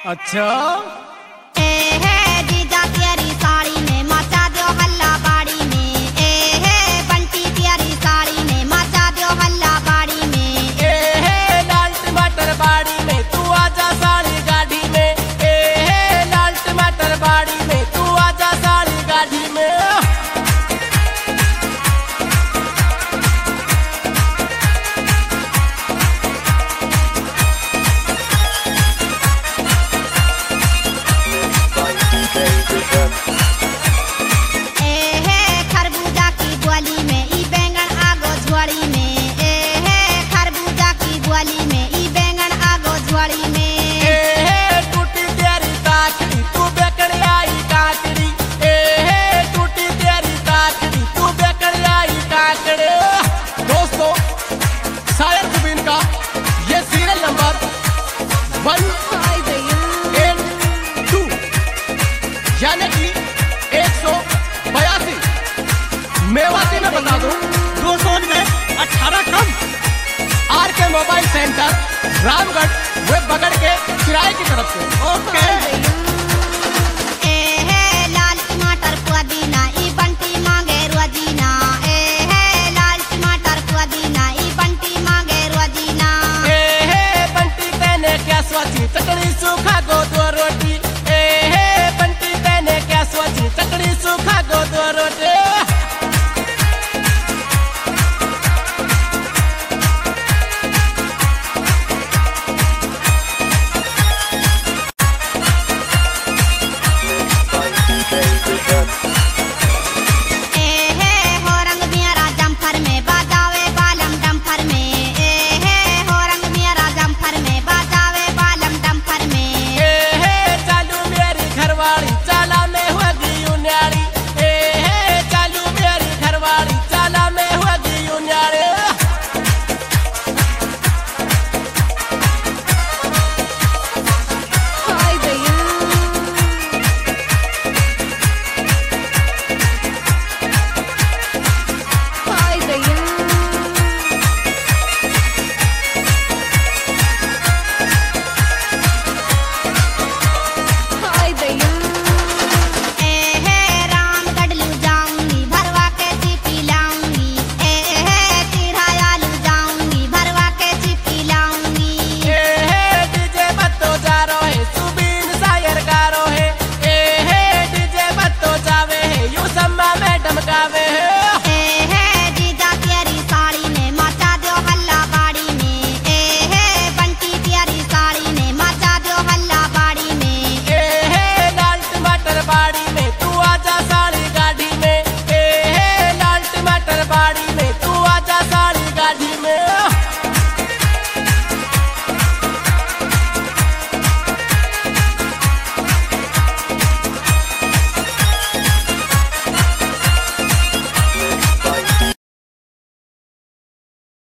अच्छा ए है जीजा तेरी साड़ी में मचा दो हल्ला बाड़ी में। ए है बंटी तेरी साड़ी में मचा दो हल्ला बाड़ी में। ए है लाल टमाटर बाड़ी में तू आजा साड़ी गाड़ी में। ए है लाल टमाटर बाड़ी में तू आजा साड़ी गाड़ी में। ए है खरबूजा की ग्वाली में ई बैंगन आगो झोड़ी में। ए है खरबूजा की ग्वाली में ई बैंगन आगो झोड़ी में। ए है टूटी तेरी काकड़ी तू बेकर आई काकड़ी। ए है टूटी तेरी काकड़ी तू बेकर आई काकड़ी। दोस्तों शायर जुबीन का ये सीरियल नंबर 182 यानी कि 182 मेवाती में बता दूं 200 में 18 कम। R K mobile centre Ramgarh वे बगड़ के किराए की तरफ से। ओके ए है लाल टमाटर पुदीना ई बंटी मांगे रोजीना। ए है लाल टमाटर पुदीना ई बंटी मांगे रोजीना। ए है बंटी तेने क्या सोची चटनी सूखा गो दो रोटी।